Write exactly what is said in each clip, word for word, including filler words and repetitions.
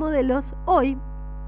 modelos, hoy,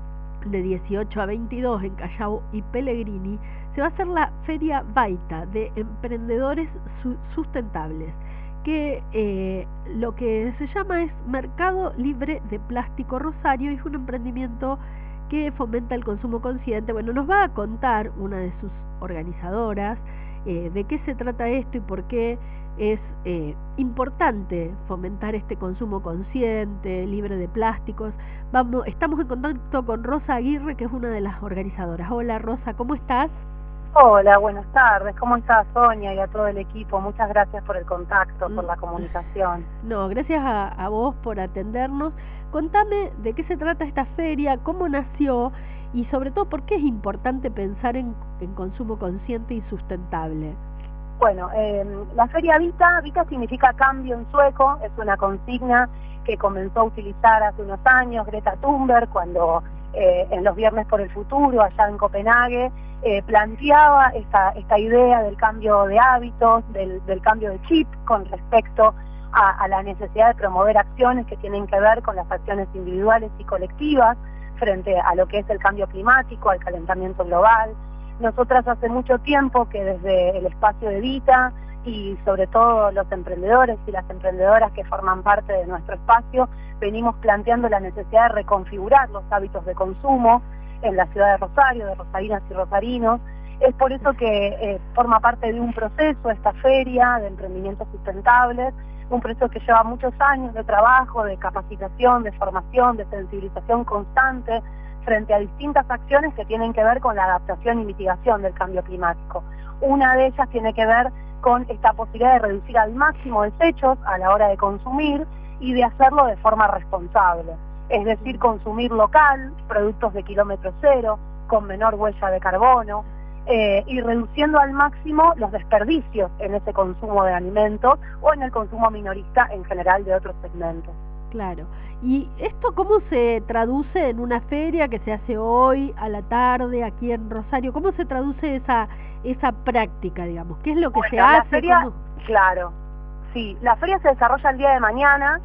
de dieciocho a veintidós en Callao y Pellegrini, se va a hacer la Feria Baita de Emprendedores Su Sustentables, que eh, lo que se llama es Mercado Libre de Plástico Rosario, y es un emprendimiento que fomenta el consumo consciente. Bueno, nos va a contar una de sus organizadoras eh, de qué se trata esto y por qué es eh, importante fomentar este consumo consciente, libre de plásticos. Vamos, estamos en contacto con Rosa Aguirre, que es una de las organizadoras. Hola Rosa, ¿cómo estás? Hola, buenas tardes. ¿Cómo estás, Sonia, y a todo el equipo? Muchas gracias por el contacto, por la comunicación. No, gracias a, a vos por atendernos. Contame de qué se trata esta feria, cómo nació y sobre todo por qué es importante pensar en, en consumo consciente y sustentable. Bueno, eh, la Feria Vita, Vita significa cambio en sueco, es una consigna que comenzó a utilizar hace unos años Greta Thunberg cuando eh, en los Viernes por el Futuro, allá en Copenhague, eh, planteaba esta, esta idea del cambio de hábitos, del, del cambio de chip con respecto a, a la necesidad de promover acciones que tienen que ver con las acciones individuales y colectivas frente a lo que es el cambio climático, al calentamiento global. Nosotras hace mucho tiempo que desde el espacio de Vita y sobre todo los emprendedores y las emprendedoras que forman parte de nuestro espacio, venimos planteando la necesidad de reconfigurar los hábitos de consumo en la ciudad de Rosario, de rosarinas y rosarinos. Es por eso que eh, forma parte de un proceso esta feria de emprendimientos sustentables, un proceso que lleva muchos años de trabajo, de capacitación, de formación, de sensibilización constante frente a distintas acciones que tienen que ver con la adaptación y mitigación del cambio climático. Una de ellas tiene que ver con esta posibilidad de reducir al máximo desechos a la hora de consumir y de hacerlo de forma responsable, es decir, consumir local, productos de kilómetro cero, con menor huella de carbono, eh, y reduciendo al máximo los desperdicios en ese consumo de alimentos o en el consumo minorista en general de otros segmentos. Claro. ¿Y esto cómo se traduce en una feria que se hace hoy a la tarde aquí en Rosario? ¿Cómo se traduce esa esa práctica, digamos? ¿Qué es lo que bueno, se hace? La feria, ¿Cómo? Claro, sí, la feria se desarrolla el día de mañana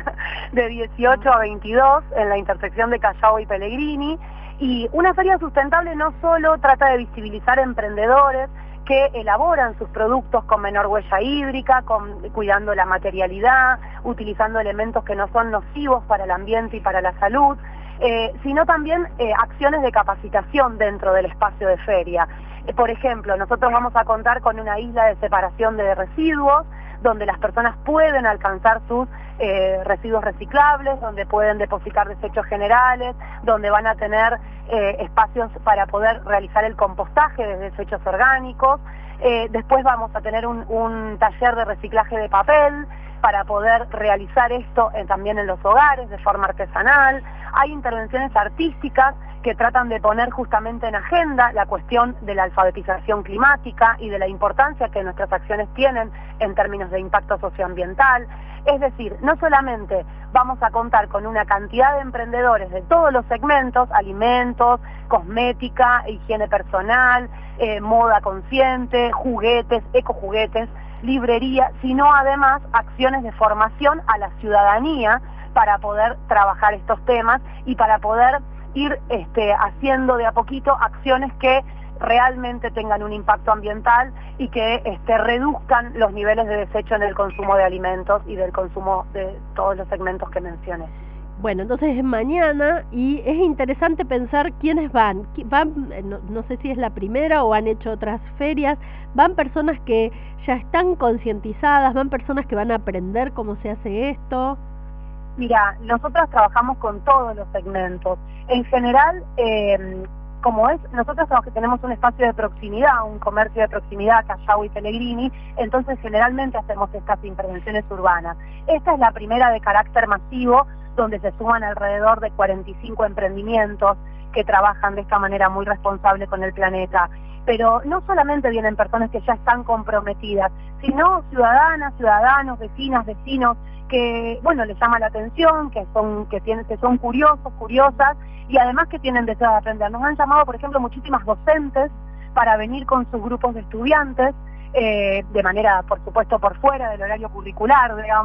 de dieciocho a veintidós en la intersección de Callao y Pellegrini, y una feria sustentable no solo trata de visibilizar emprendedores que elaboran sus productos con menor huella hídrica, con, cuidando la materialidad, utilizando elementos que no son nocivos para el ambiente y para la salud, eh, sino también eh, acciones de capacitación dentro del espacio de feria. Eh, por ejemplo, nosotros vamos a contar con una isla de separación de residuos, donde las personas pueden alcanzar sus eh, residuos reciclables, donde pueden depositar desechos generales, donde van a tener eh, espacios para poder realizar el compostaje de desechos orgánicos. Eh, después vamos a tener un, un taller de reciclaje de papel para poder realizar esto eh, también en los hogares de forma artesanal. Hay intervenciones artísticas que tratan de poner justamente en agenda la cuestión de la alfabetización climática y de la importancia que nuestras acciones tienen en términos de impacto socioambiental. Es decir, no solamente vamos a contar con una cantidad de emprendedores de todos los segmentos, alimentos, cosmética, higiene personal, eh, moda consciente, juguetes, ecojuguetes, librería, sino además acciones de formación a la ciudadanía para poder trabajar estos temas y para poder ir este, haciendo de a poquito acciones que realmente tengan un impacto ambiental y que este, reduzcan los niveles de desecho en el consumo de alimentos y del consumo de todos los segmentos que mencioné. Bueno, entonces es mañana y es interesante pensar quiénes van. Van, no, no sé si es la primera o han hecho otras ferias, van personas que ya están concientizadas, van personas que van a aprender cómo se hace esto. Mira, nosotros trabajamos con todos los segmentos. En general, eh, como es, nosotros tenemos un espacio de proximidad, un comercio de proximidad, Callao y Pellegrini, entonces generalmente hacemos estas intervenciones urbanas. Esta es la primera de carácter masivo, donde se suman alrededor de cuarenta y cinco emprendimientos que trabajan de esta manera muy responsable con el planeta. Pero no solamente vienen personas que ya están comprometidas, sino ciudadanas, ciudadanos, vecinas, vecinos, que, bueno, les llama la atención, que son, que tienen, que son curiosos, curiosas, y además que tienen deseo de aprender. Nos han llamado, por ejemplo, muchísimas docentes para venir con sus grupos de estudiantes, eh, de manera, por supuesto, por fuera del horario curricular, digamos,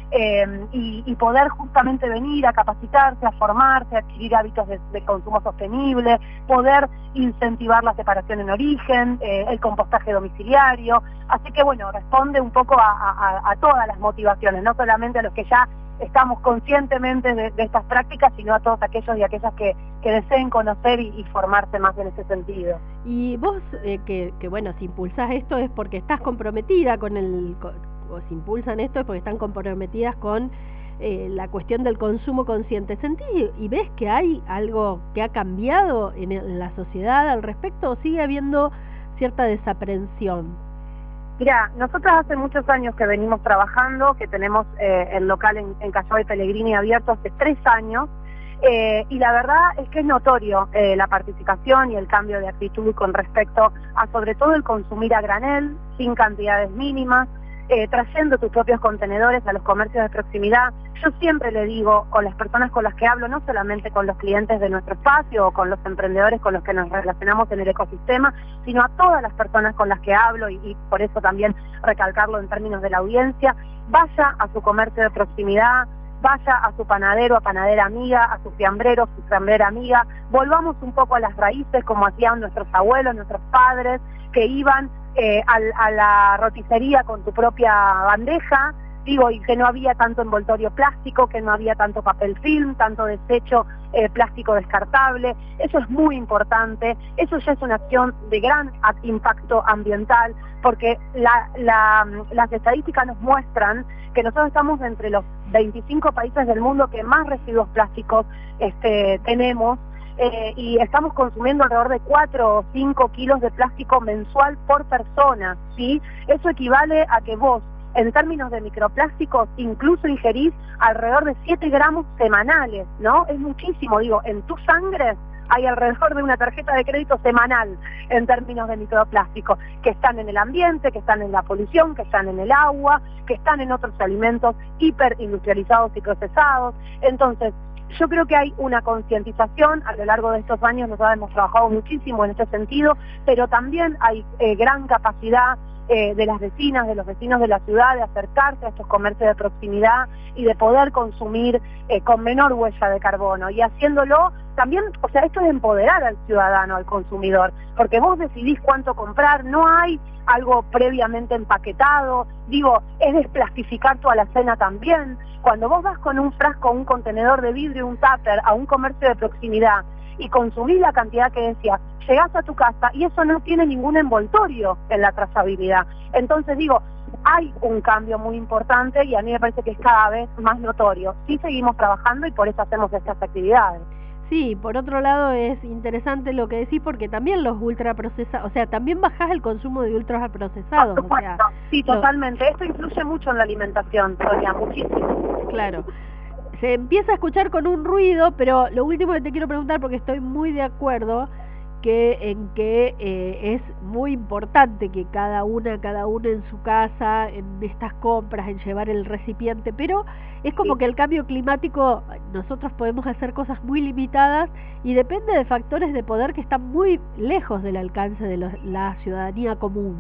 eh, y, y poder justamente venir a capacitarse, a formarse, a adquirir hábitos de, de consumo sostenible, poder incentivar la separación en origen, eh, el compostaje domiciliario. Así que bueno, responde un poco a, a, a todas las motivaciones, no solamente a los que ya estamos conscientemente de, de estas prácticas, sino a todos aquellos y aquellas que, que deseen conocer y, y formarse más en ese sentido. Y vos, eh, que, que bueno, si impulsás esto es porque estás comprometida con el, con, o si impulsan esto es porque están comprometidas con eh, la cuestión del consumo consciente. ¿Sentís y ves que hay algo que ha cambiado en, el, en la sociedad al respecto o sigue habiendo cierta desaprensión? Mira, nosotros hace muchos años que venimos trabajando, que tenemos eh, el local en, en Callao y Pellegrini abierto hace tres años, eh, y la verdad es que es notorio eh, la participación y el cambio de actitud con respecto a sobre todo el consumir a granel, sin cantidades mínimas, eh, trayendo tus propios contenedores a los comercios de proximidad. Yo siempre le digo con las personas con las que hablo, no solamente con los clientes de nuestro espacio o con los emprendedores con los que nos relacionamos en el ecosistema, sino a todas las personas con las que hablo, y, y por eso también recalcarlo en términos de la audiencia: vaya a su comercio de proximidad, vaya a su panadero, a panadera amiga, a su fiambrero, su fiambrera amiga, volvamos un poco a las raíces como hacían nuestros abuelos, nuestros padres, que iban eh, a, a la roticería con tu propia bandeja, digo, y que no había tanto envoltorio plástico, que no había tanto papel film, tanto desecho eh, plástico descartable. Eso es muy importante, eso ya es una acción de gran impacto ambiental, porque la, la, las estadísticas nos muestran que nosotros estamos entre los veinticinco países del mundo que más residuos plásticos este, tenemos, eh, y estamos consumiendo alrededor de cuatro o cinco kilos de plástico mensual por persona, ¿sí? Eso equivale a que vos, en términos de microplásticos, incluso ingerís alrededor de siete gramos semanales, ¿no? Es muchísimo, digo, en tu sangre hay alrededor de una tarjeta de crédito semanal en términos de microplásticos, que están en el ambiente, que están en la polución, que están en el agua, que están en otros alimentos hiperindustrializados y procesados. Entonces, yo creo que hay una concientización a lo largo de estos años. Nosotros hemos trabajado muchísimo en este sentido, pero también hay eh, gran capacidad Eh, de las vecinas, de los vecinos de la ciudad, de acercarse a estos comercios de proximidad y de poder consumir eh, con menor huella de carbono, y haciéndolo también, o sea, esto es empoderar al ciudadano, al consumidor, porque vos decidís cuánto comprar, no hay algo previamente empaquetado, digo, es desplastificar tu alacena también. Cuando vos vas con un frasco, un contenedor de vidrio, un tupper a un comercio de proximidad y consumís la cantidad que decía, llegás a tu casa y eso no tiene ningún envoltorio en la trazabilidad. Entonces digo, hay un cambio muy importante y a mí me parece que es cada vez más notorio. Sí seguimos trabajando y por eso hacemos estas actividades. Sí, por otro lado es interesante lo que decís, porque también los ultraprocesados, o sea, también bajás el consumo de ultraprocesados. Por supuesto, o sea, sí, totalmente. Lo... Esto influye mucho en la alimentación, Sonia, muchísimo. Claro. Se empieza a escuchar con un ruido, pero lo último que te quiero preguntar, porque estoy muy de acuerdo que en que eh, es muy importante que cada una, cada uno en su casa, en estas compras, en llevar el recipiente, pero es como sí. que el cambio climático, nosotros podemos hacer cosas muy limitadas y depende de factores de poder que están muy lejos del alcance de los, la ciudadanía común.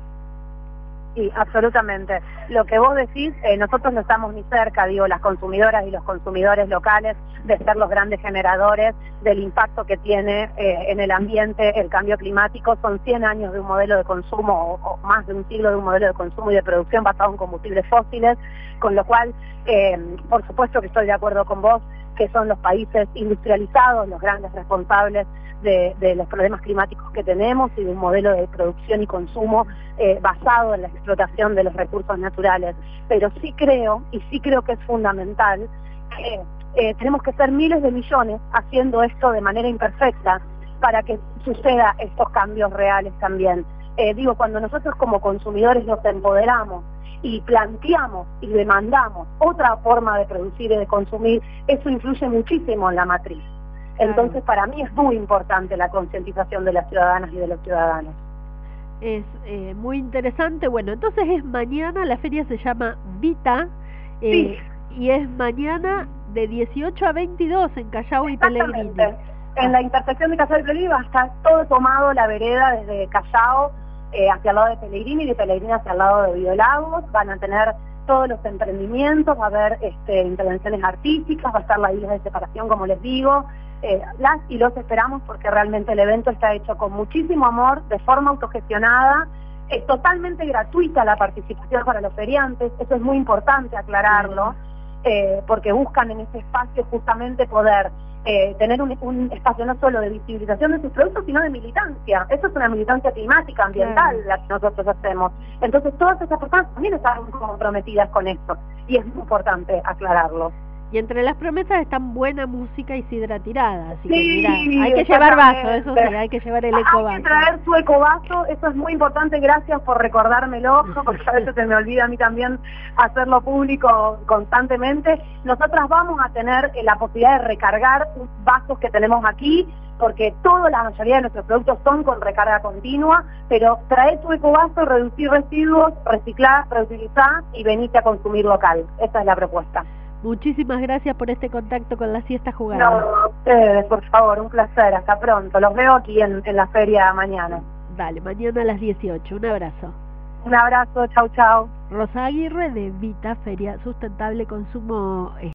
Sí, absolutamente. Lo que vos decís, eh, nosotros no estamos ni cerca, digo, las consumidoras y los consumidores locales, de ser los grandes generadores del impacto que tiene eh, en el ambiente el cambio climático. Son cien años de un modelo de consumo, o, o más de un siglo de un modelo de consumo y de producción basado en combustibles fósiles, con lo cual, eh, por supuesto que estoy de acuerdo con vos, que son los países industrializados los grandes responsables de, de los problemas climáticos que tenemos y de un modelo de producción y consumo eh, basado en la explotación de los recursos naturales. Pero sí creo, y sí creo que es fundamental, que eh, tenemos que ser miles de millones haciendo esto de manera imperfecta para que suceda estos cambios reales también. Eh, digo, cuando nosotros como consumidores nos empoderamos y planteamos y demandamos otra forma de producir y de consumir, eso influye muchísimo en la matriz. Entonces, para mí es muy importante la concientización de las ciudadanas y de los ciudadanos. Es eh, muy interesante. Bueno, entonces es mañana, la feria se llama Vita, eh, sí. y es mañana de dieciocho a veintidós en Callao y Pellegrini. En la intersección de Callao y Pellegrini va a estar todo tomado, la vereda desde Callao eh, hacia el lado de Pellegrini y de Pellegrini hacia el lado de Biolagos. Van a tener todos los emprendimientos, va a haber este, intervenciones artísticas, va a estar la isla de separación, como les digo. Eh, las y los esperamos porque realmente el evento está hecho con muchísimo amor, de forma autogestionada, es totalmente gratuita la participación para los feriantes, eso es muy importante aclararlo, eh, porque buscan en ese espacio justamente poder eh, tener un, un espacio no solo de visibilización de sus productos, sino de militancia. Eso es una militancia climática, ambiental, la que nosotros hacemos. Entonces todas esas personas también están comprometidas con esto, y es muy importante aclararlo. Y entre las promesas están buena música y sidra tirada, así sí, que mira, hay que llevar vaso, eso sí, hay que llevar el ecovaso. Hay que traer su ecovaso, eso es muy importante, gracias por recordármelo, porque a veces se me olvida a mí también hacerlo público constantemente. Nosotras vamos a tener la posibilidad de recargar vasos que tenemos aquí, porque toda la mayoría de nuestros productos son con recarga continua, pero trae tu ecovaso, reducir residuos, reciclar, reutilizar y venite a consumir local. Esa es la propuesta. Muchísimas gracias por este contacto con la siesta jugada. No, a ustedes, por favor, un placer, hasta pronto. Los veo aquí en, en la feria mañana. Dale, mañana a las dieciocho, un abrazo. Un abrazo, chau, chau. Rosa Aguirre de Vita, Feria Sustentable Consumo.